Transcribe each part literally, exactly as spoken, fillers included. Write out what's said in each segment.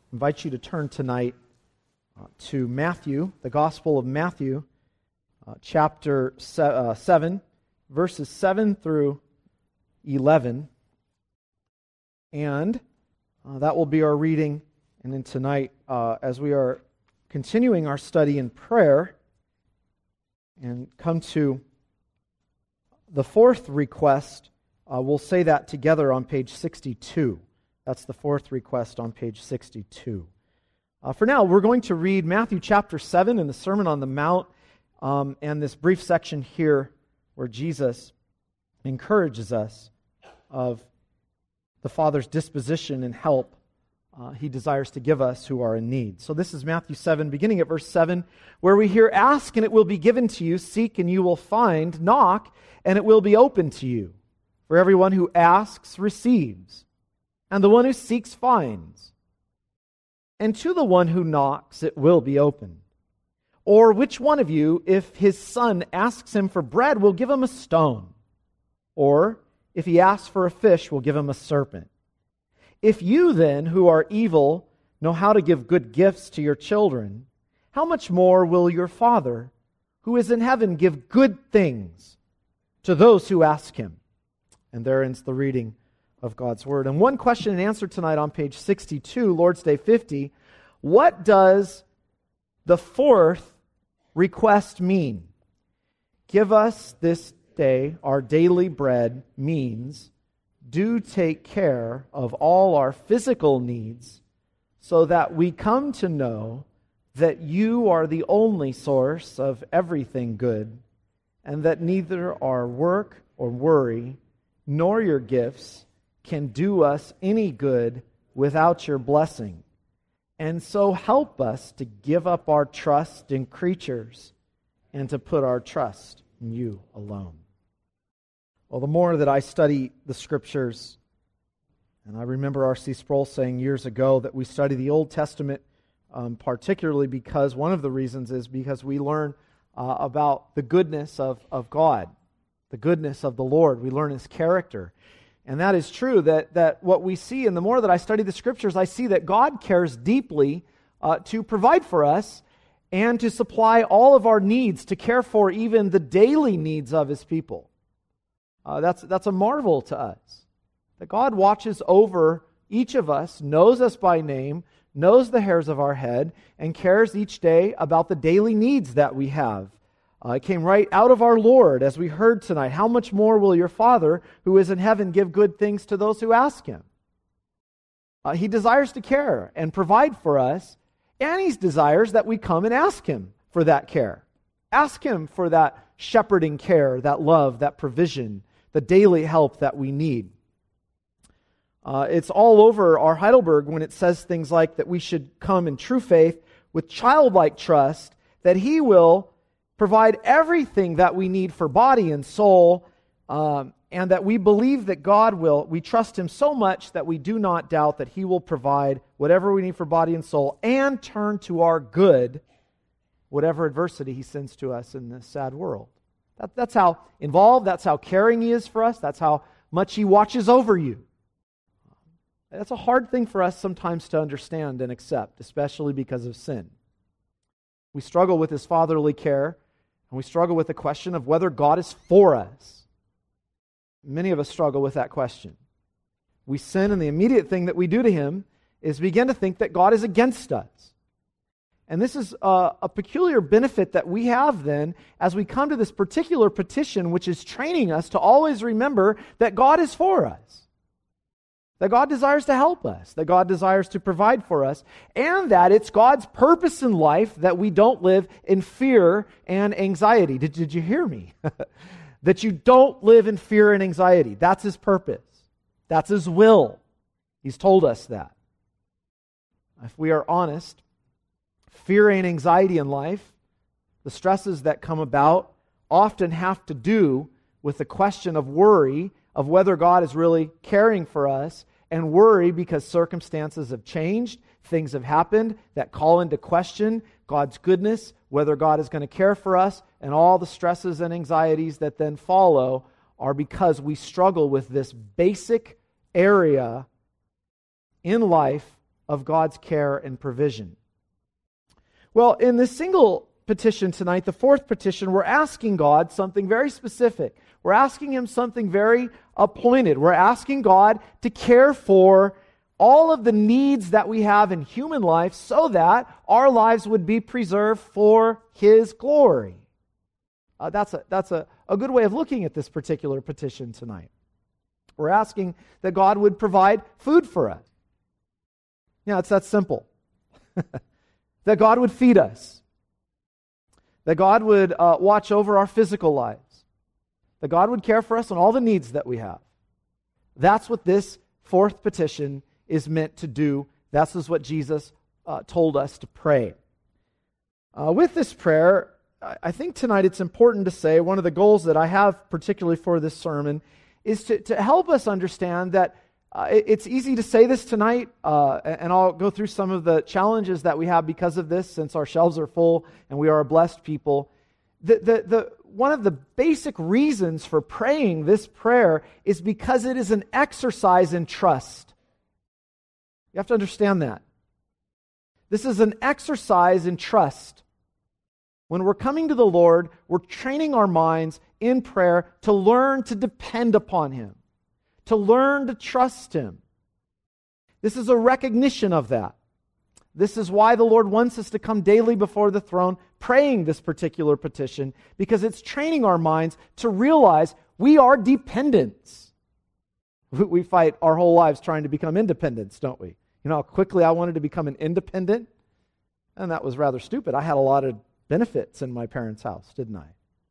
invite you to turn tonight uh, to Matthew, the Gospel of Matthew, uh, chapter se- uh, seven, verses seven through eleven. And uh, that will be our reading. And then tonight, uh, as we are continuing our study in prayer, and come to the fourth request, uh, we'll say that together on page sixty-two. That's the fourth request on page sixty-two. Uh, for now, we're going to read Matthew chapter seven in the Sermon on the Mount, um, and this brief section here where Jesus encourages us of the Father's disposition and help uh, He desires to give us who are in need. So this is Matthew seven, beginning at verse seven, where we hear, "Ask and it will be given to you, seek and you will find, knock and it will be opened to you. For everyone who asks receives, and the one who seeks finds. And to the one who knocks it will be opened. Or which one of you, if his son asks him for bread, will give him a stone? Or if he asks for a fish, will give him a serpent? If you then, who are evil, know how to give good gifts to your children, how much more will your Father, who is in heaven, give good things to those who ask Him?" And there ends the reading of God's Word. And one question and answer tonight on page sixty-two, Lord's Day fifty. What does the fourth request mean? Give us this day our daily bread means do take care of all our physical needs so that we come to know that you are the only source of everything good, and that neither our work or worry nor your gifts can do us any good without your blessing. And so help us to give up our trust in creatures and to put our trust in you alone. Well, the more that I study the Scriptures, and I remember R C Sproul saying years ago that we study the Old Testament um, particularly because one of the reasons is because we learn uh, about the goodness of, of God, the goodness of the Lord. We learn His character. And that is true, that, that what we see, and the more that I study the Scriptures, I see that God cares deeply uh, to provide for us and to supply all of our needs, to care for even the daily needs of His people. Uh, that's, that's a marvel to us, that God watches over each of us, knows us by name, knows the hairs of our head, and cares each day about the daily needs that we have. Uh, it came right out of our Lord, as we heard tonight. How much more will your Father, who is in heaven, give good things to those who ask Him? Uh, he desires to care and provide for us, and He desires that we come and ask Him for that care. Ask Him for that shepherding care, that love, that provision, the daily help that we need. Uh, it's all over our Heidelberg when it says things like that we should come in true faith with childlike trust, that He will provide everything that we need for body and soul, um, and that we believe that God will, we trust Him so much that we do not doubt that He will provide whatever we need for body and soul and turn to our good whatever adversity He sends to us in this sad world. That, that's how involved, that's how caring He is for us, that's how much He watches over you. That's a hard thing for us sometimes to understand and accept, especially because of sin. We struggle with His fatherly care, and we struggle with the question of whether God is for us. Many of us struggle with that question. We sin, and the immediate thing that we do to Him is begin to think that God is against us. And this is a, a peculiar benefit that we have then as we come to this particular petition, which is training us to always remember that God is for us. That God desires to help us, that God desires to provide for us, and that it's God's purpose in life that we don't live in fear and anxiety. Did, did you hear me? That you don't live in fear and anxiety. That's His purpose. That's His will. He's told us that. If we are honest, fear and anxiety in life, the stresses that come about, often have to do with the question of worry of whether God is really caring for us, and worry because circumstances have changed, things have happened that call into question God's goodness, whether God is going to care for us, and all the stresses and anxieties that then follow are because we struggle with this basic area in life of God's care and provision. Well, in this single petition tonight, the fourth petition, we're asking God something very specific. We're asking Him something very appointed. We're asking God to care for all of the needs that we have in human life so that our lives would be preserved for His glory. Uh, that's a, that's a, a good way of looking at this particular petition tonight. We're asking that God would provide food for us. Yeah, it's that simple. That God would feed us. That God would uh, watch over our physical lives. That God would care for us and all the needs that we have. That's what this fourth petition is meant to do. That's what Jesus uh, told us to pray. Uh, with this prayer, I think tonight it's important to say one of the goals that I have particularly for this sermon is to, to help us understand that uh, it, it's easy to say this tonight, uh, and I'll go through some of the challenges that we have because of this, since our shelves are full and we are a blessed people. The, the, the, one of the basic reasons for praying this prayer is because it is an exercise in trust. You have to understand that. This is an exercise in trust. When we're coming to the Lord, we're training our minds in prayer to learn to depend upon Him, to learn to trust Him. This is a recognition of that. This is why the Lord wants us to come daily before the throne praying this particular petition, because it's training our minds to realize we are dependents. We fight our whole lives trying to become independents, don't we? You know how quickly I wanted to become an independent? And that was rather stupid. I had a lot of benefits in my parents' house, didn't I?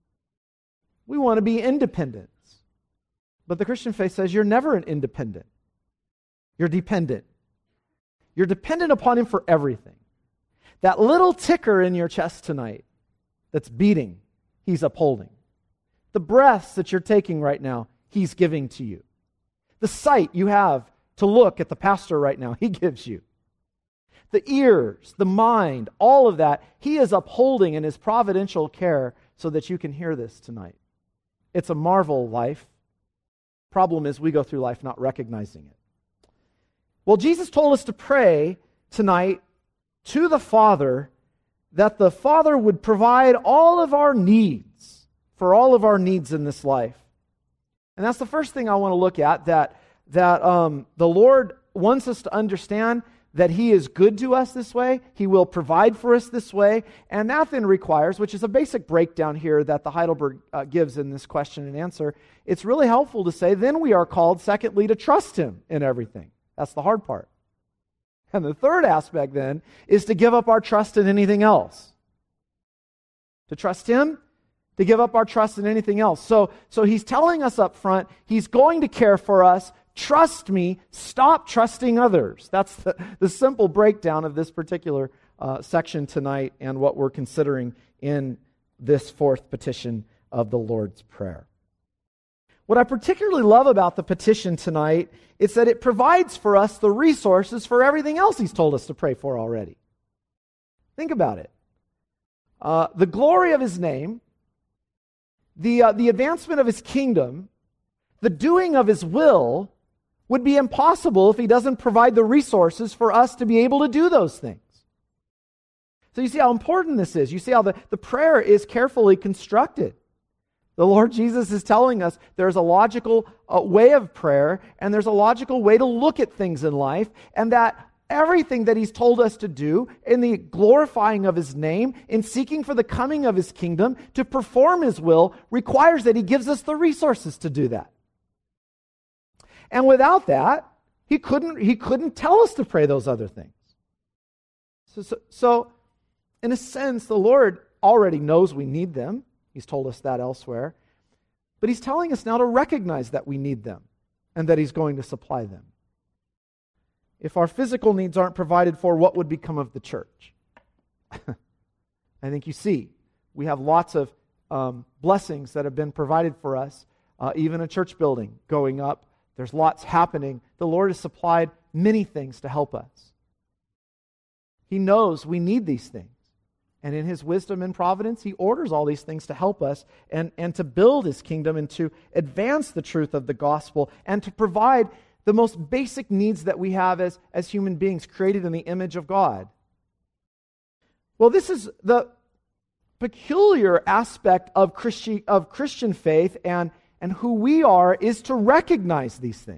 We want to be independents. But the Christian faith says you're never an independent. You're dependent. You're dependent upon Him for everything. That little ticker in your chest tonight that's beating, He's upholding. The breaths that you're taking right now, He's giving to you. The sight you have to look at the pastor right now, He gives you. The ears, the mind, all of that, He is upholding in His providential care so that you can hear this tonight. It's a marvel life. Problem is we go through life not recognizing it. Well, Jesus told us to pray tonight to the Father that the Father would provide all of our needs, for all of our needs in this life. And that's the first thing I want to look at, that, that um, the Lord wants us to understand that He is good to us this way. He will provide for us this way. And that then requires, which is a basic breakdown here that the Heidelberg uh, gives in this question and answer, it's really helpful to say, then we are called, secondly, to trust Him in everything. That's the hard part. And the third aspect then is to give up our trust in anything else. To trust Him, to give up our trust in anything else. So, so He's telling us up front, He's going to care for us. Trust me, stop trusting others. That's the, the simple breakdown of this particular uh, section tonight and what we're considering in this fourth petition of the Lord's Prayer. What I particularly love about the petition tonight is that it provides for us the resources for everything else He's told us to pray for already. Think about it. Uh, the glory of His name, the, uh, the advancement of His kingdom, the doing of His will would be impossible if He doesn't provide the resources for us to be able to do those things. So you see how important this is. You see how the, the prayer is carefully constructed. The Lord Jesus is telling us there's a logical uh, way of prayer, and there's a logical way to look at things in life, and that everything that He's told us to do in the glorifying of His name, in seeking for the coming of His kingdom, to perform His will, requires that He gives us the resources to do that. And without that, He couldn't, he couldn't tell us to pray those other things. So, so, so, in a sense, the Lord already knows we need them. He's told us that elsewhere. But He's telling us now to recognize that we need them and that He's going to supply them. If our physical needs aren't provided for, what would become of the church? I think you see, we have lots of um, blessings that have been provided for us, uh, even a church building going up. There's lots happening. The Lord has supplied many things to help us. He knows we need these things. And in His wisdom and providence, He orders all these things to help us and, and to build His kingdom and to advance the truth of the gospel and to provide the most basic needs that we have as, as human beings created in the image of God. Well, this is the peculiar aspect of Christi- of Christian faith, and, and who we are is to recognize these things.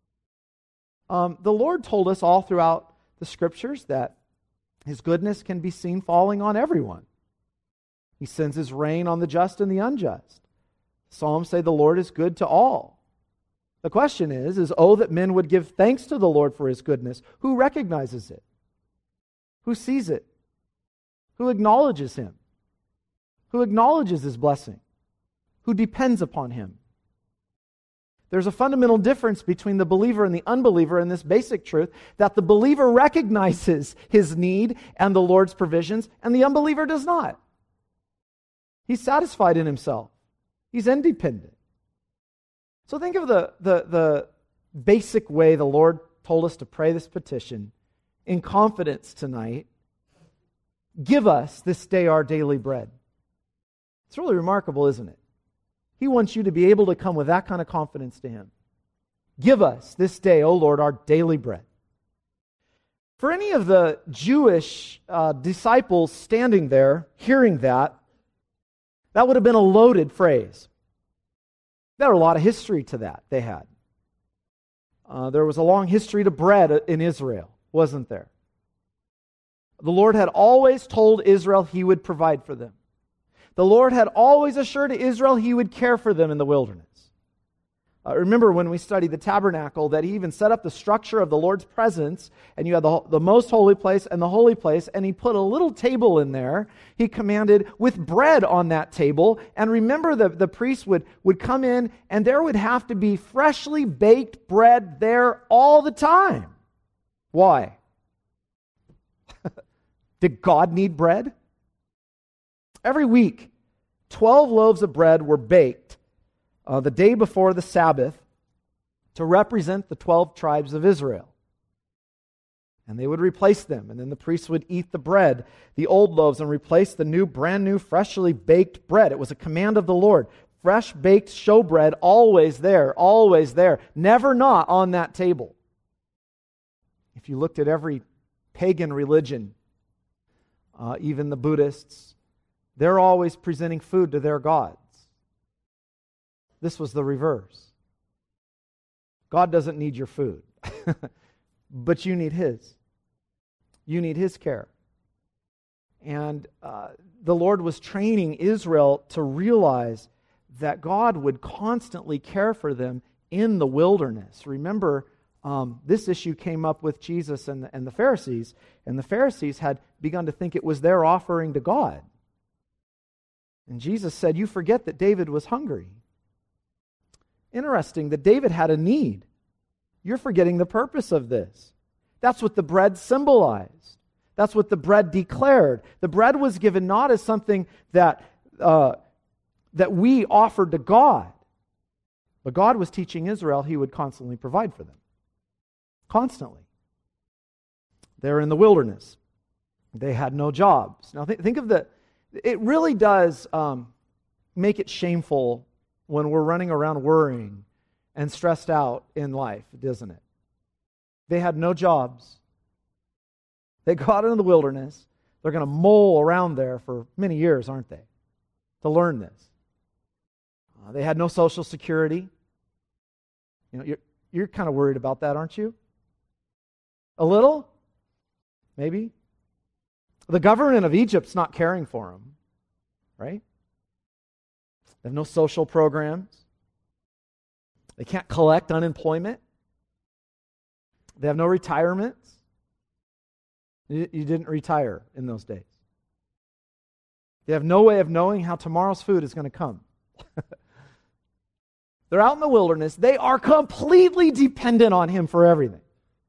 Um, the Lord told us all throughout the Scriptures that His goodness can be seen falling on everyone. He sends His rain on the just and the unjust. Psalms say the Lord is good to all. The question is, is, oh, that men would give thanks to the Lord for His goodness. Who recognizes it? Who sees it? Who acknowledges Him? Who acknowledges His blessing? Who depends upon Him? There's a fundamental difference between the believer and the unbeliever in this basic truth, that the believer recognizes his need and the Lord's provisions, and the unbeliever does not. He's satisfied in himself. He's independent. So think of the, the, the basic way the Lord told us to pray this petition in confidence tonight. Give us this day our daily bread. It's really remarkable, isn't it? He wants you to be able to come with that kind of confidence to Him. Give us this day, O Lord, our daily bread. For any of the Jewish uh, disciples standing there, hearing that, that would have been a loaded phrase. There was a lot of history to that they had. Uh, there was a long history to bread in Israel, wasn't there? The Lord had always told Israel He would provide for them. The Lord had always assured Israel He would care for them in the wilderness. Uh, remember when we studied the tabernacle that He even set up the structure of the Lord's presence, and you had the, the most holy place and the holy place, and He put a little table in there. He commanded with bread on that table. And remember, the, the priest would, would come in, and there would have to be freshly baked bread there all the time. Why? Did God need bread? Every week, twelve loaves of bread were baked uh, the day before the Sabbath to represent the twelve tribes of Israel. And they would replace them, and then the priests would eat the bread, the old loaves, and replace the new, brand new, freshly baked bread. It was a command of the Lord. Fresh baked showbread, always there, always there, never not on that table. If you looked at every pagan religion, uh, even the Buddhists, they're always presenting food to their gods. This was the reverse. God doesn't need your food, but you need His. You need His care. And uh, the Lord was training Israel to realize that God would constantly care for them in the wilderness. Remember, um, this issue came up with Jesus and the, and the Pharisees, and the Pharisees had begun to think it was their offering to God. And Jesus said, you forget that David was hungry. Interesting that David had a need. You're forgetting the purpose of this. That's what the bread symbolized. That's what the bread declared. The bread was given not as something that, uh, that we offered to God, but God was teaching Israel He would constantly provide for them. Constantly. They're in the wilderness. They had no jobs. Now th- think of the It really does um, make it shameful when we're running around worrying and stressed out in life, doesn't it? They had no jobs. They go out into the wilderness. They're going to mole around there for many years, aren't they, to learn this. Uh, they had no social security. You know, you're, you're kind of worried about that, aren't you? A little? Maybe? The government of Egypt's not caring for them, right? They have no social programs. They can't collect unemployment. They have no retirements. You, you didn't retire in those days. They have no way of knowing how tomorrow's food is going to come. They're out in the wilderness. They are completely dependent on Him for everything.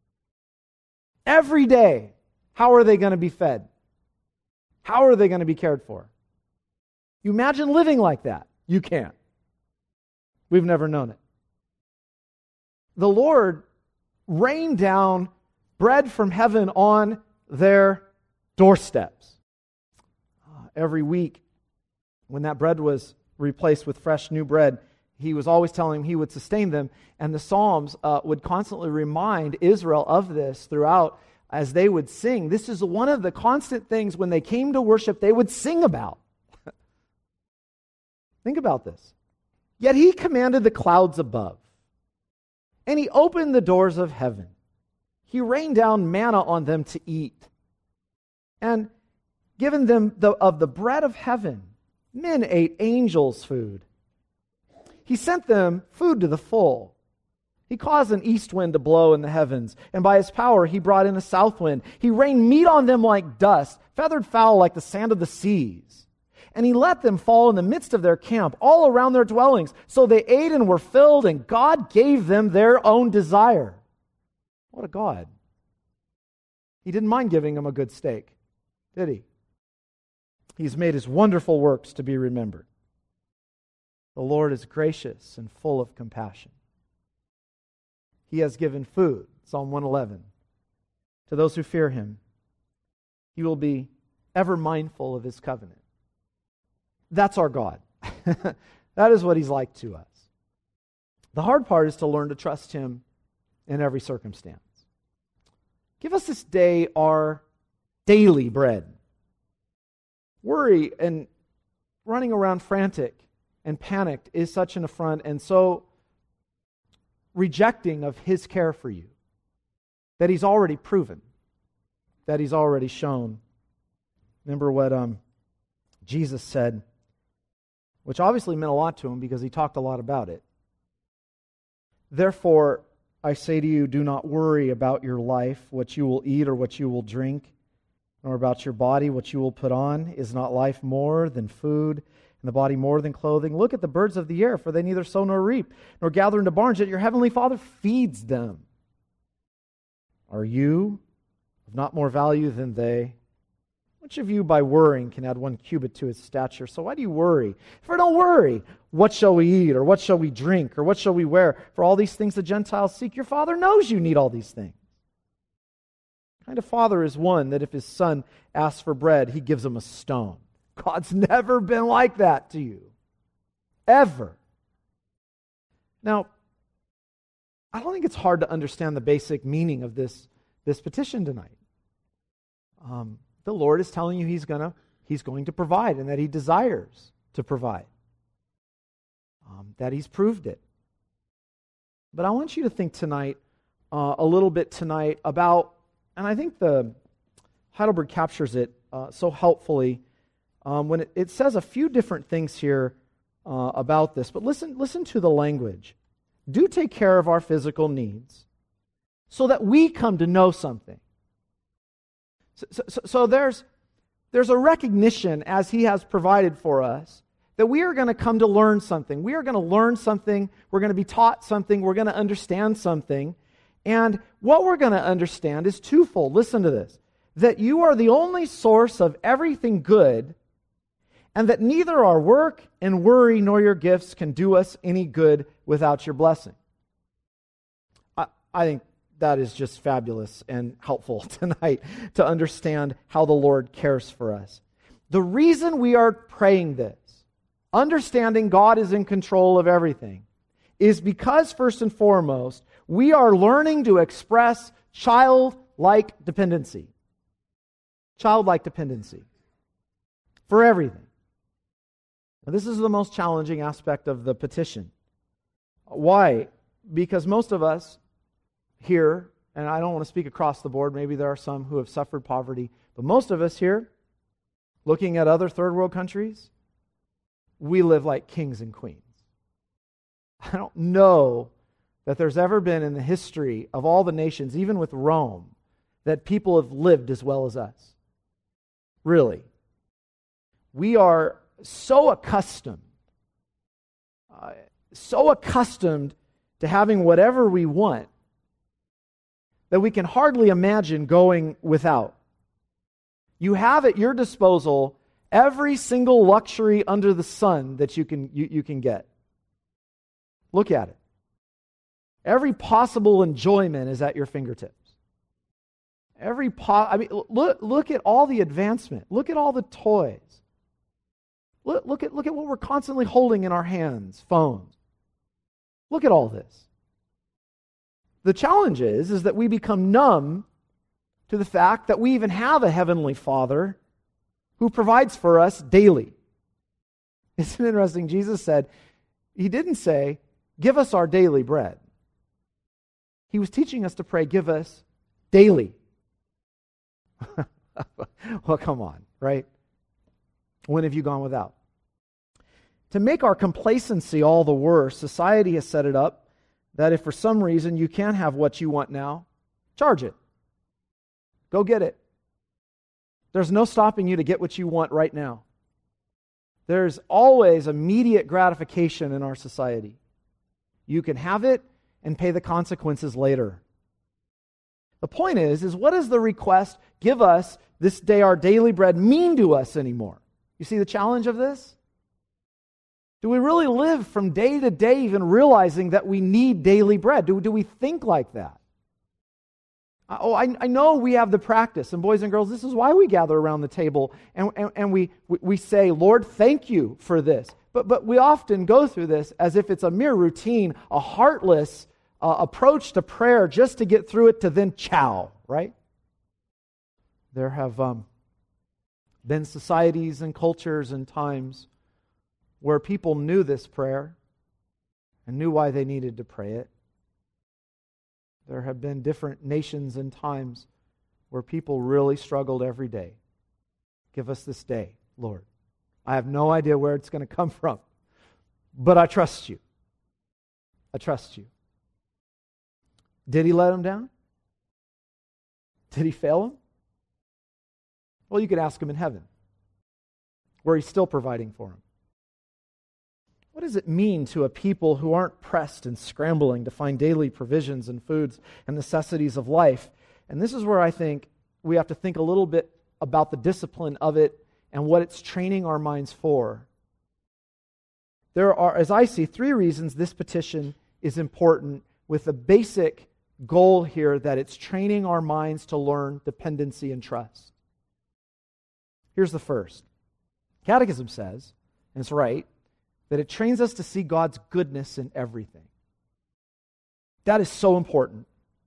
Every day, how are they going to be fed? How are they going to be cared for? You imagine living like that? You can't. We've never known it. The Lord rained down bread from heaven on their doorsteps. Every week, when that bread was replaced with fresh new bread, he was always telling them he would sustain them. And the Psalms uh, would constantly remind Israel of this throughout as they would sing. This is one of the constant things when they came to worship they would sing about. Think about this. Yet he commanded the clouds above, and he opened the doors of heaven. He rained down manna on them to eat, and given them the, of the bread of heaven. Men ate angels' food. He sent them food to the full. He caused an east wind to blow in the heavens, and by his power he brought in a south wind. He rained meat on them like dust, feathered fowl like the sand of the seas. And he let them fall in the midst of their camp, all around their dwellings. So they ate and were filled, and God gave them their own desire. What a God. He didn't mind giving them a good steak, did he? He's made his wonderful works to be remembered. The Lord is gracious and full of compassion. He has given food, Psalm one eleven, to those who fear him. He will be ever mindful of his covenant. That's our God. That is what he's like to us. The hard part is to learn to trust him in every circumstance. Give us this day our daily bread. Worry and running around frantic and panicked is such an affront and so rejecting of his care for you that he's already proven, that he's already shown. Remember what um, Jesus said, which obviously meant a lot to him because he talked a lot about it. Therefore, I say to you, do not worry about your life, what you will eat or what you will drink, nor about your body, what you will put on. Is not life more than food, and the body more than clothing? Look at the birds of the air, for they neither sow nor reap, nor gather into barns, yet your heavenly Father feeds them. Are you of not more value than they? Which of you by worrying can add one cubit to his stature? So why do you worry? For don't worry, what shall we eat, or what shall we drink, or what shall we wear? For all these things the Gentiles seek. Your Father knows you need all these things. What kind of father is one that if his son asks for bread, he gives him a stone? God's never been like that to you. Ever. Now, I don't think it's hard to understand the basic meaning of this, this petition tonight. Um, the Lord is telling you He's gonna, He's going to provide, and that He desires to provide. Um, that He's proved it. But I want you to think tonight, uh, a little bit tonight about, and I think the Heidelberg captures it uh, so helpfully, um, when it, it says a few different things here uh, about this. But listen, listen to the language. Do take care of our physical needs so that we come to know something. So, so, so there's, there's a recognition, as He has provided for us, that we are going to come to learn something. We are going to learn something. We're going to be taught something. We're going to understand something. And what we're going to understand is twofold. Listen to this. That you are the only source of everything good, and that neither our work and worry nor your gifts can do us any good without your blessing. I, I think that is just fabulous and helpful tonight to understand how the Lord cares for us. The reason we are praying this, understanding God is in control of everything, is because, first and foremost, we are learning to express childlike dependency. Childlike dependency for everything. Now, this is the most challenging aspect of the petition. Why? Because most of us here, and I don't want to speak across the board, maybe there are some who have suffered poverty, but most of us here, looking at other third world countries, we live like kings and queens. I don't know that there's ever been in the history of all the nations, even with Rome, that people have lived as well as us. Really. We are so accustomed, uh, so accustomed to having whatever we want that we can hardly imagine going without. You have at your disposal every single luxury under the sun that you can you, you can get. Look at it. Every possible enjoyment is at your fingertips. Every po- I mean, look look at all the advancement. Look at all the toys. Look, look at look at what we're constantly holding in our hands, phones. Look at all this. The challenge is, is that we become numb to the fact that we even have a heavenly Father who provides for us daily. Isn't it interesting? Jesus said, He didn't say, give us our daily bread. He was teaching us to pray, give us daily. Well, come on, right? When have you gone without? To make our complacency all the worse, society has set it up that if for some reason you can't have what you want now, charge it. Go get it. There's no stopping you to get what you want right now. There's always immediate gratification in our society. You can have it and pay the consequences later. The point is, is what does the request, give us this day our daily bread, mean to us anymore? You see the challenge of this? Do we really live from day to day even realizing that we need daily bread? Do, do we think like that? Oh, I, I know we have the practice, and boys and girls, this is why we gather around the table and, and, and we, we say, Lord, thank you for this. But, but we often go through this as if it's a mere routine, a heartless uh, approach to prayer just to get through it to then chow, right? There have um, been societies and cultures and times where people knew this prayer and knew why they needed to pray it. There have been different nations and times where people really struggled every day. Give us this day, Lord. I have no idea where it's going to come from, but I trust you. I trust you. Did He let them down? Did He fail them? Well, you could ask Him in heaven, where He's still providing for them. What does it mean to a people who aren't pressed and scrambling to find daily provisions and foods and necessities of life? And this is where I think we have to think a little bit about the discipline of it and what it's training our minds for. There are, as I see, three reasons this petition is important, with a basic goal here that it's training our minds to learn dependency and trust. Here's the first. Catechism says, and it's right, that it trains us to see God's goodness in everything. That is so important.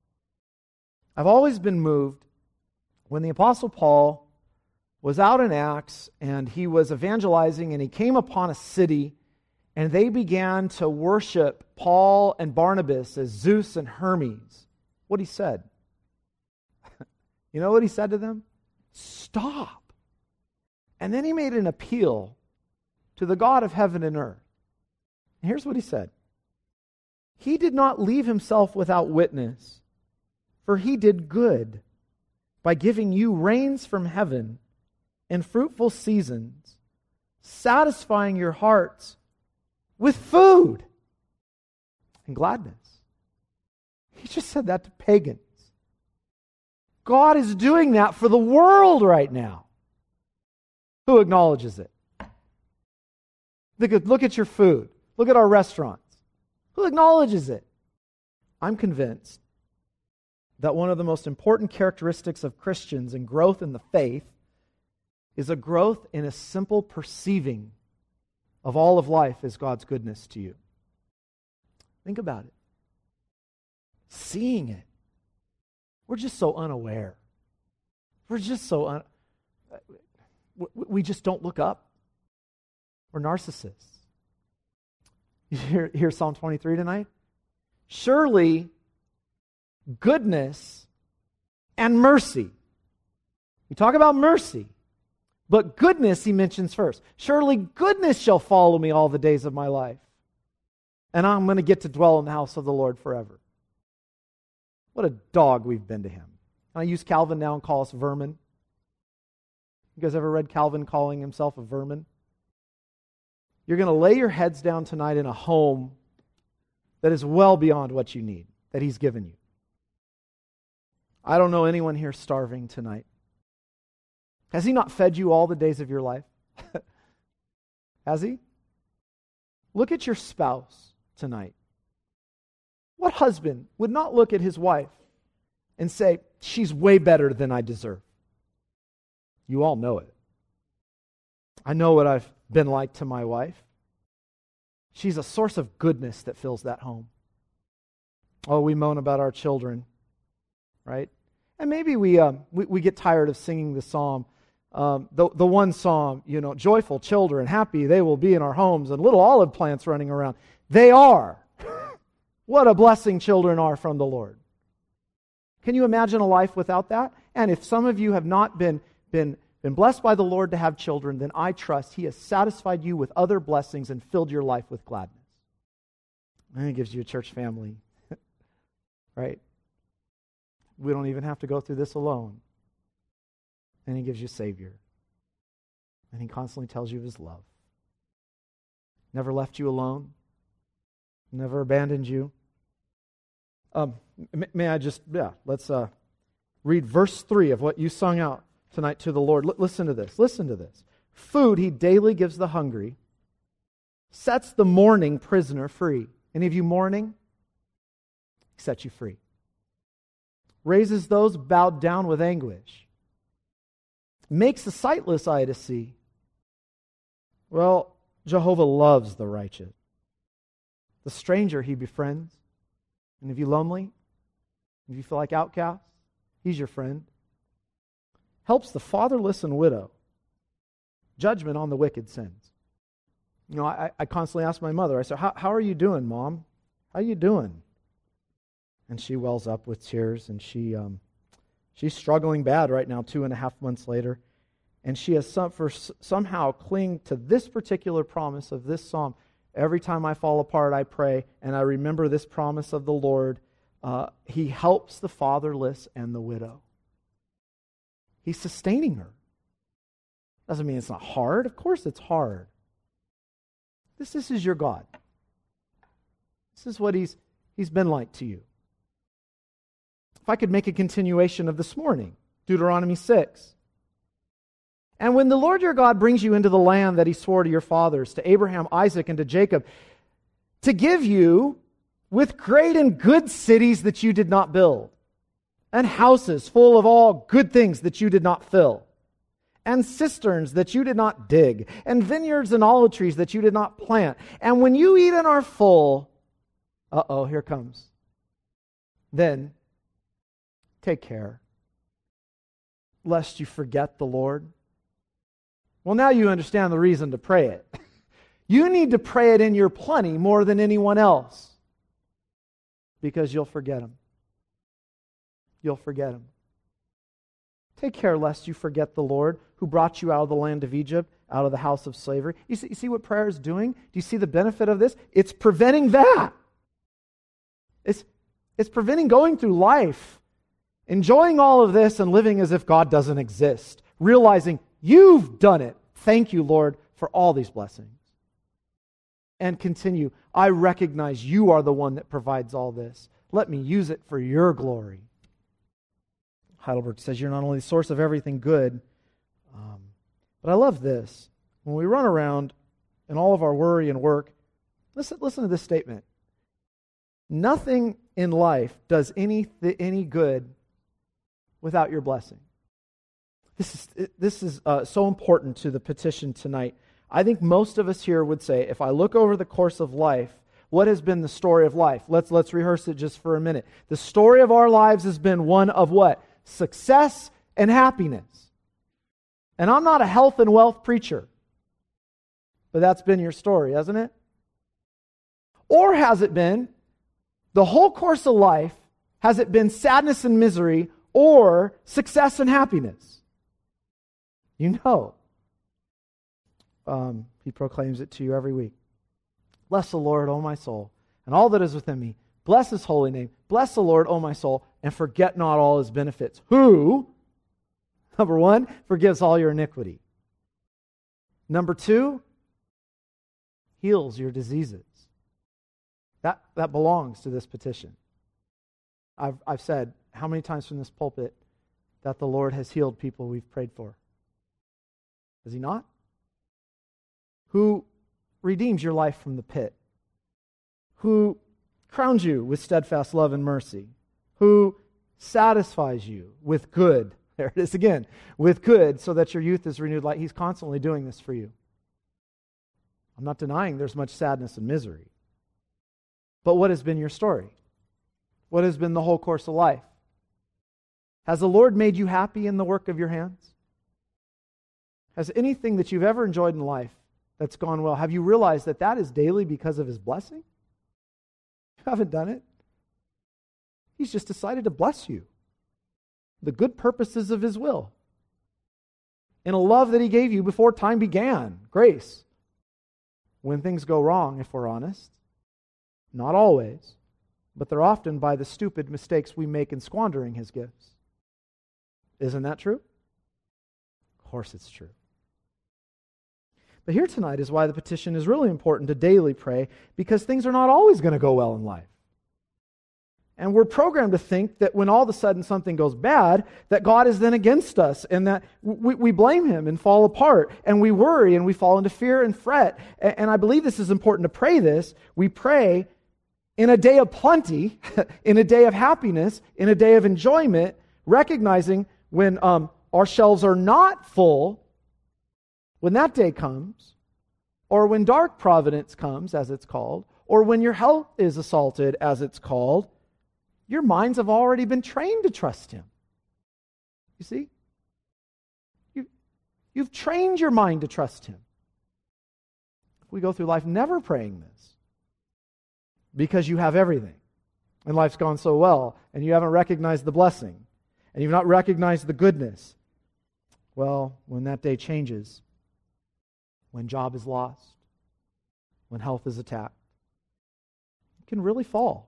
I've always been moved when the Apostle Paul was out in Acts and he was evangelizing and he came upon a city and they began to worship Paul and Barnabas as Zeus and Hermes. What he said? You know what he said to them? Stop. And then he made an appeal to the God of heaven and earth. And here's what he said. He did not leave himself without witness, for he did good by giving you rains from heaven and fruitful seasons, satisfying your hearts with food and gladness. He just said that to pagans. God is doing that for the world right now. Who acknowledges it? Look at your food. Look at our restaurants. Who acknowledges it? I'm convinced that one of the most important characteristics of Christians and growth in the faith is a growth in a simple perceiving of all of life as God's goodness to you. Think about it. Seeing it. We're just so unaware. We're just so un- we just don't look up. We're narcissists. You hear, hear Psalm twenty-three tonight? Surely goodness and mercy. We talk about mercy, but goodness he mentions first. Surely goodness shall follow me all the days of my life, and I'm going to get to dwell in the house of the Lord forever. What a dog we've been to him. I use Calvin now and call us vermin. You guys ever read Calvin calling himself a vermin? You're going to lay your heads down tonight in a home that is well beyond what you need, that he's given you. I don't know anyone here starving tonight. Has he not fed you all the days of your life? Has he? Look at your spouse tonight. What husband would not look at his wife and say, she's way better than I deserve? You all know it. I know what I've been like to my wife. She's a source of goodness that fills that home. Oh, we moan about our children, right? And maybe we um, we, we get tired of singing the psalm, um, the the one psalm, you know, joyful children, happy they will be in our homes, and little olive plants running around. They are. What a blessing children are from the Lord. Can you imagine a life without that? And if some of you have not been been been blessed by the Lord to have children, then I trust He has satisfied you with other blessings and filled your life with gladness. And He gives you a church family, right? We don't even have to go through this alone. And He gives you a Savior. And He constantly tells you of His love. Never left you alone. Never abandoned you. Um, may I just, yeah, let's uh, read verse three of what you sung out tonight to the Lord. L- listen to this. Listen to this. Food He daily gives the hungry, sets the mourning prisoner free. Any of you mourning? He sets you free. Raises those bowed down with anguish. Makes the sightless eye to see. Well, Jehovah loves the righteous. The stranger He befriends. And if you're lonely, if you feel like outcasts, He's your friend. Helps the fatherless and widow. Judgment on the wicked sins. You know, I, I constantly ask my mother, I say, how, how are you doing, Mom? How are you doing? And she wells up with tears, and she um, she's struggling bad right now, two and a half months later. And she has some, for somehow cling to this particular promise of this psalm. Every time I fall apart, I pray, and I remember this promise of the Lord. Uh, he helps the fatherless and the widow. He's sustaining her. Doesn't mean it's not hard. Of course it's hard. This, this is your God. This is what He's He's been like to you. If I could make a continuation of this morning, Deuteronomy six. And when the Lord your God brings you into the land that He swore to your fathers, to Abraham, Isaac, and to Jacob, to give you with great and good cities that you did not build, and houses full of all good things that you did not fill, and cisterns that you did not dig, and vineyards and olive trees that you did not plant. And when you eat and are full, uh-oh, here comes. Then take care, lest you forget the Lord. Well, now you understand the reason to pray it. You need to pray it in your plenty more than anyone else, because you'll forget Him. You'll forget Him. Take care lest you forget the Lord who brought you out of the land of Egypt, out of the house of slavery. You see, you see what prayer is doing? Do you see the benefit of this? It's preventing that. It's, it's preventing going through life, enjoying all of this and living as if God doesn't exist, realizing you've done it. Thank you, Lord, for all these blessings. And continue, I recognize you are the one that provides all this. Let me use it for your glory. Heidelberg says you're not only the source of everything good, um, but I love this. When we run around in all of our worry and work, listen, listen to this statement. Nothing in life does any, any good without your blessing. This is, this is uh, so important to the petition tonight. I think most of us here would say, if I look over the course of life, what has been the story of life? Let's, let's rehearse it just for a minute. The story of our lives has been one of what? Success and happiness. And I'm not a health and wealth preacher, but that's been your story, hasn't it? Or has it been, the whole course of life, has it been sadness and misery or success and happiness? You know. Um, he proclaims it to you every week. Bless the Lord, O my soul, and all that is within me. Bless His holy name. Bless the Lord, O my soul, and forget not all His benefits. Who, number one, forgives all your iniquity. Number two, heals your diseases. That, that belongs to this petition. I've, I've said how many times from this pulpit that the Lord has healed people we've prayed for. Has He not? Who redeems your life from the pit, who crowns you with steadfast love and mercy, who satisfies you with good, there it is again, with good, so that your youth is renewed like He's constantly doing this for you. I'm not denying there's much sadness and misery. But what has been your story? What has been the whole course of life? Has the Lord made you happy in the work of your hands? Has anything that you've ever enjoyed in life that's gone well, have you realized that that is daily because of His blessing? You haven't done it. He's just decided to bless you. The good purposes of His will. In a love that He gave you before time began. Grace. When things go wrong, if we're honest, not always, but they're often by the stupid mistakes we make in squandering His gifts. Isn't that true? Of course it's true. But here tonight is why the petition is really important to daily pray, because things are not always going to go well in life. And we're programmed to think that when all of a sudden something goes bad, that God is then against us, and that we, we blame Him and fall apart, and we worry and we fall into fear and fret. And, and I believe this is important to pray this. We pray in a day of plenty, in a day of happiness, in a day of enjoyment, recognizing when um, our shelves are not full, when that day comes, or when dark providence comes, as it's called, or when your health is assaulted, as it's called, your minds have already been trained to trust Him. You see? You, you've trained your mind to trust Him. We go through life never praying this because you have everything, and life's gone so well, and you haven't recognized the blessing, and you've not recognized the goodness. Well, when that day changes, when job is lost, when health is attacked, you can really fall.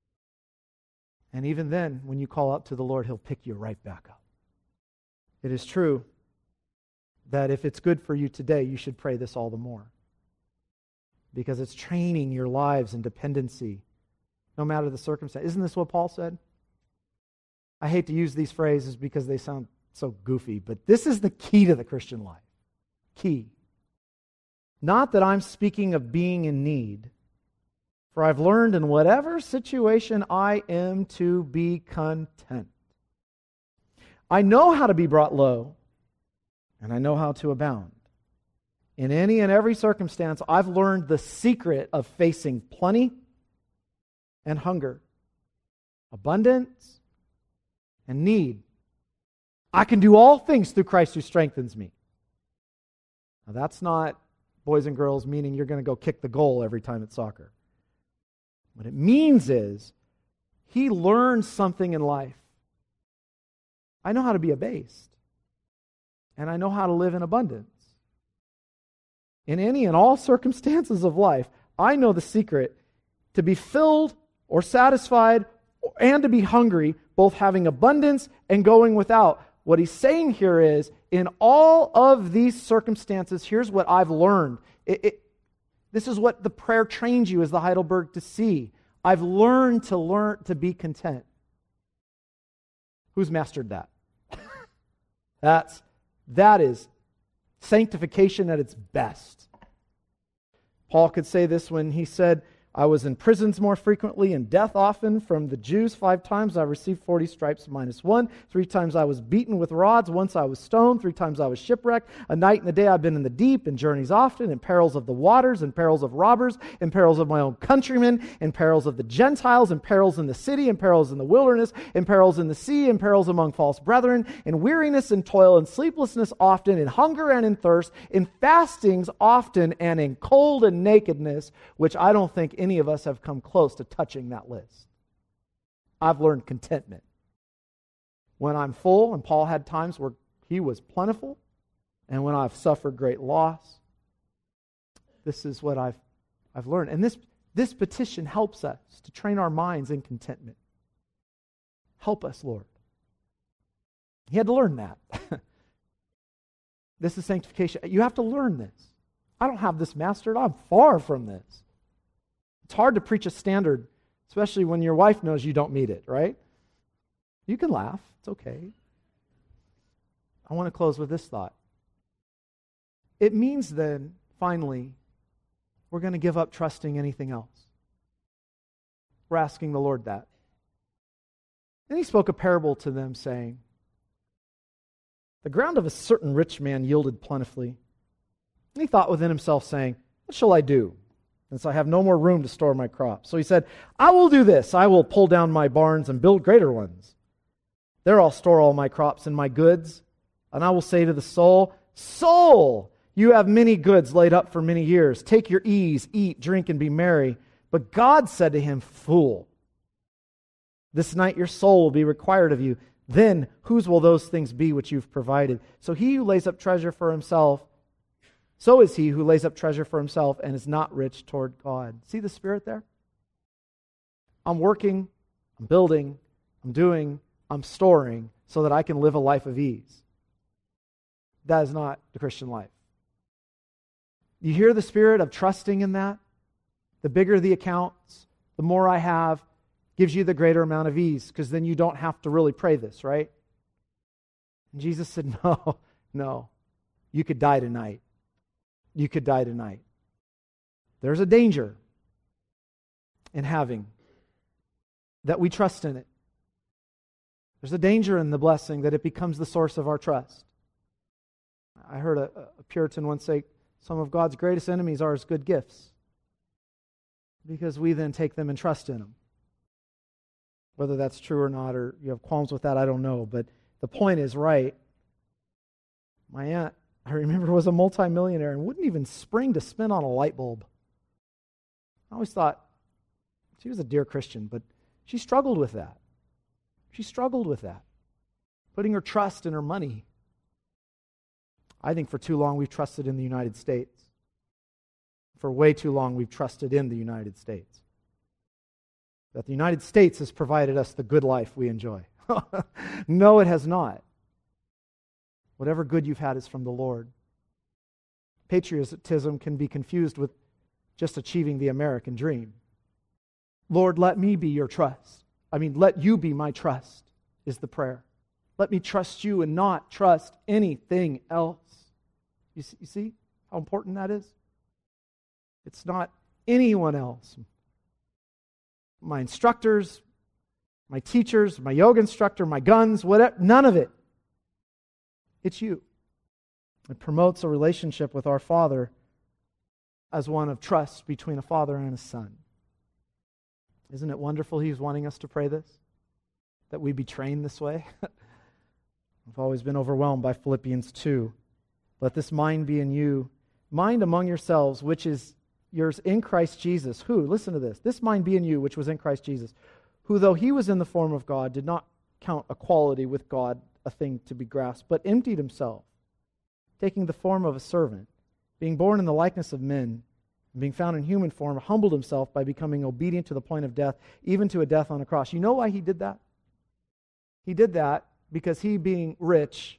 And even then, when you call out to the Lord, He'll pick you right back up. It is true that if it's good for you today, you should pray this all the more. Because it's training your lives in dependency, no matter the circumstance. Isn't this what Paul said? I hate to use these phrases because they sound so goofy, but this is the key to the Christian life. Key. Not that I'm speaking of being in need, for I've learned in whatever situation I am to be content. I know how to be brought low, and I know how to abound. In any and every circumstance, I've learned the secret of facing plenty and hunger, abundance and need. I can do all things through Christ who strengthens me. Now that's not, boys and girls, meaning you're going to go kick the goal every time at soccer. What it means is, he learned something in life. I know how to be abased. And I know how to live in abundance. In any and all circumstances of life, I know the secret to be filled or satisfied and to be hungry, both having abundance and going without. What he's saying here is, in all of these circumstances, here's what I've learned. It, it, this is what the prayer trains you as the Heidelberg to see. I've learned to learn to be content. Who's mastered that? That's that is sanctification at its best. Paul could say this when he said, I was in prisons more frequently, and death often from the Jews. Five times I received forty stripes minus one. Three times I was beaten with rods. Once I was stoned. Three times I was shipwrecked. A night and a day I've been in the deep, in journeys often, in perils of the waters, in perils of robbers, in perils of my own countrymen, in perils of the Gentiles, in perils in the city, in perils in the wilderness, in perils in the sea, in perils among false brethren, in weariness and toil, in sleeplessness often, in hunger and in thirst, in fastings often, and in cold and nakedness, which I don't think any of us have come close to touching that list. I've learned contentment. When I'm full, and Paul had times where he was plentiful, and when I've suffered great loss, this is what I've I've learned. And this, this petition helps us to train our minds in contentment. Help us, Lord. He had to learn that. This is sanctification. You have to learn this. I don't have this mastered. I'm far from this. It's hard to preach a standard, especially when your wife knows you don't meet it, right? You can laugh. It's okay. I want to close with this thought. It means then, finally, we're going to give up trusting anything else. We're asking the Lord that. Then he spoke a parable to them, saying, the ground of a certain rich man yielded plentifully. And he thought within himself, saying, What shall I do, since I have no more room to store my crops? So he said, I will do this. I will pull down my barns and build greater ones. There I'll store all my crops and my goods. And I will say to the soul, Soul, you have many goods laid up for many years. Take your ease, eat, drink, and be merry. But God said to him, Fool, this night your soul will be required of you. Then whose will those things be which you've provided? So he who lays up treasure for himself, so is he who lays up treasure for himself and is not rich toward God. See the spirit there? I'm working, I'm building, I'm doing, I'm storing so that I can live a life of ease. That is not the Christian life. You hear the spirit of trusting in that? The bigger the accounts, the more I have, gives you the greater amount of ease, because then you don't have to really pray this, right? And Jesus said, no, no. You could die tonight. You could die tonight. There's a danger in having that we trust in it. There's a danger in the blessing that it becomes the source of our trust. I heard a, a Puritan once say, some of God's greatest enemies are his good gifts, because we then take them and trust in them. Whether that's true or not, or you have qualms with that, I don't know. But the point is right. My aunt, I remember, was a multimillionaire and wouldn't even spring to spend on a light bulb. I always thought she was a dear Christian, but she struggled with that. She struggled with that. Putting her trust in her money. I think for too long we've trusted in the United States. For way too long we've trusted in the United States. That the United States has provided us the good life we enjoy. No, it has not. Whatever good you've had is from the Lord. Patriotism can be confused with just achieving the American dream. Lord, let me be your trust. I mean, let you be my trust, is the prayer. Let me trust you and not trust anything else. You see, you see how important that is? It's not anyone else. My instructors, my teachers, my yoga instructor, my guns, whatever, none of it. It's you. It promotes a relationship with our Father as one of trust between a father and a son. Isn't it wonderful He's wanting us to pray this? That we be trained this way? I've always been overwhelmed by Philippians two. Let this mind be in you, mind among yourselves, which is yours in Christ Jesus. Who? Listen to this. This mind be in you, which was in Christ Jesus, who, though He was in the form of God, did not count equality with God a thing to be grasped, but emptied Himself, taking the form of a servant, being born in the likeness of men, and being found in human form, humbled Himself by becoming obedient to the point of death, even to a death on a cross. You know why He did that? He did that because He, being rich,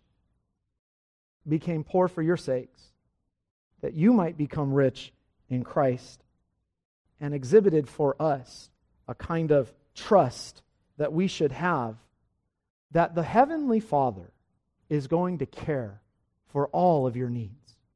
became poor for your sakes, that you might become rich in Christ, and exhibited for us a kind of trust that we should have, that the Heavenly Father is going to care for all of your needs.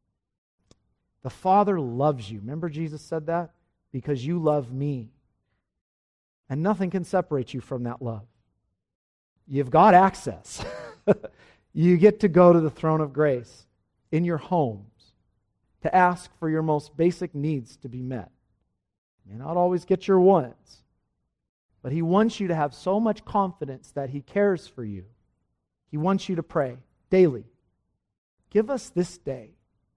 The Father loves you. Remember Jesus said that? Because you love me. And nothing can separate you from that love. You've got access. You get to go to the throne of grace in your homes to ask for your most basic needs to be met. You may not always get your wants, but He wants you to have so much confidence that He cares for you. He wants you to pray daily. Give us this day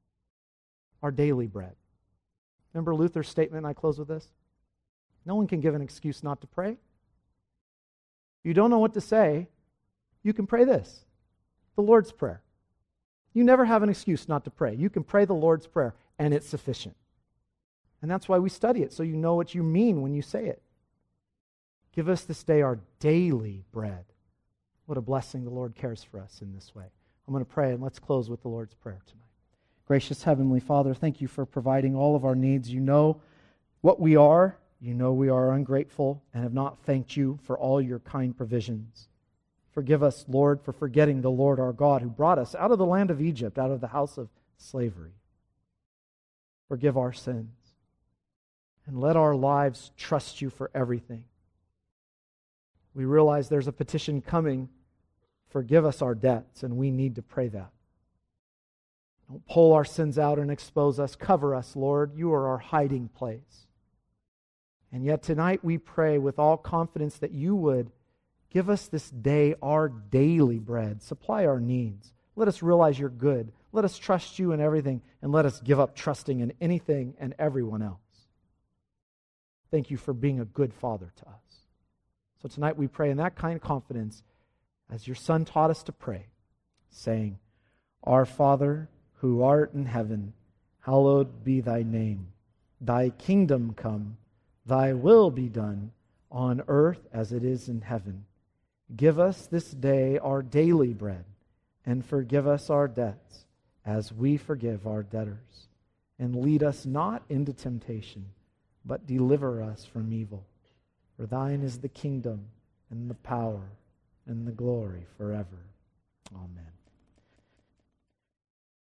our daily bread. Remember Luther's statement, and I close with this? No one can give an excuse not to pray. If you don't know what to say, you can pray this, the Lord's Prayer. You never have an excuse not to pray. You can pray the Lord's Prayer, and it's sufficient. And that's why we study it, so you know what you mean when you say it. Give us this day our daily bread. What a blessing the Lord cares for us in this way. I'm going to pray, and let's close with the Lord's Prayer tonight. Gracious Heavenly Father, thank you for providing all of our needs. You know what we are. You know we are ungrateful and have not thanked you for all your kind provisions. Forgive us, Lord, for forgetting the Lord our God who brought us out of the land of Egypt, out of the house of slavery. Forgive our sins. And let our lives trust you for everything. We realize there's a petition coming. Forgive us our debts, and we need to pray that. Don't pull our sins out and expose us. Cover us, Lord. You are our hiding place. And yet tonight we pray with all confidence that you would give us this day our daily bread. Supply our needs. Let us realize you're good. Let us trust you in everything, and let us give up trusting in anything and everyone else. Thank you for being a good Father to us. So tonight we pray in that kind of confidence as your Son taught us to pray, saying, Our Father, who art in heaven, hallowed be thy name. Thy kingdom come, thy will be done, on earth as it is in heaven. Give us this day our daily bread, and forgive us our debts, as we forgive our debtors. And lead us not into temptation, but deliver us from evil. For thine is the kingdom, and the power, and the glory forever. Amen.